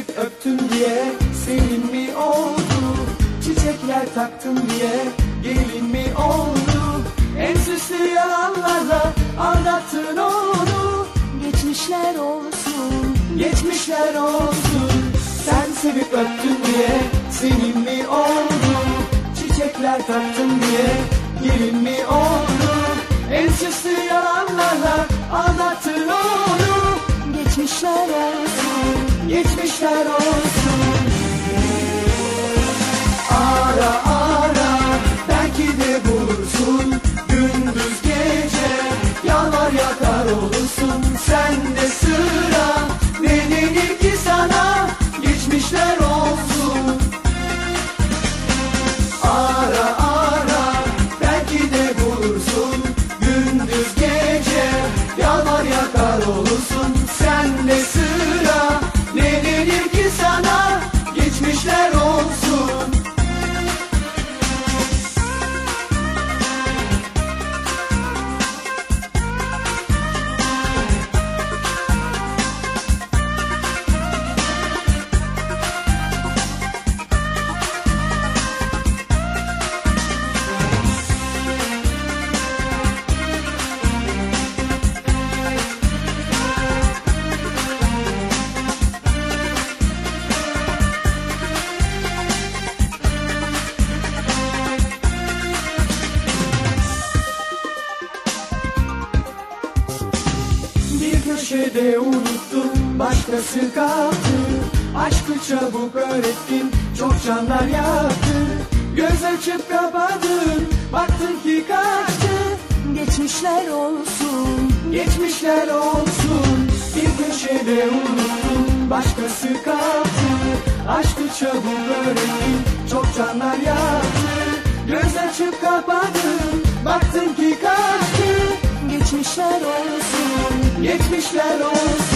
sevip öptüm diye senin mi oldu? Çiçekler taktım diye gelin mi oldu? En süslü yalanlarla aldattın onu. Geçmişler olsun, Geçmişler olsun. Sen sevip öptün diye senin mi oldu? Çiçekler taktım diye gelin mi oldu? En süslü yalanlarla aldattın onu. geçmişler olsun. Geçmişler olsun. Ara ara belki de bulursun. Gündüz gece yalvar yakar olursun. Sen de sıra ne denir ki sana? Geçmişler olsun. Ara ara belki de bulursun. Gündüz gece yalvar yakar olursun. Sen de sıra ne denir ki sana? Geçmişler olsun. Bir köşede unuttun, başkası kaldı. Aşkı çabuk öğrettin, çok canlar yaktı. Göz açıp kapadın, baktın ki kaçtı. Geçmişler olsun, Geçmişler olsun. Bir köşede unuttun, başkası kaldı. Aşkı çabuk öğrettin, çok canlar yaktı. Göz açıp kapadın, baktın ki kaçtı. geçmişler olsun. Geçmişler olsun.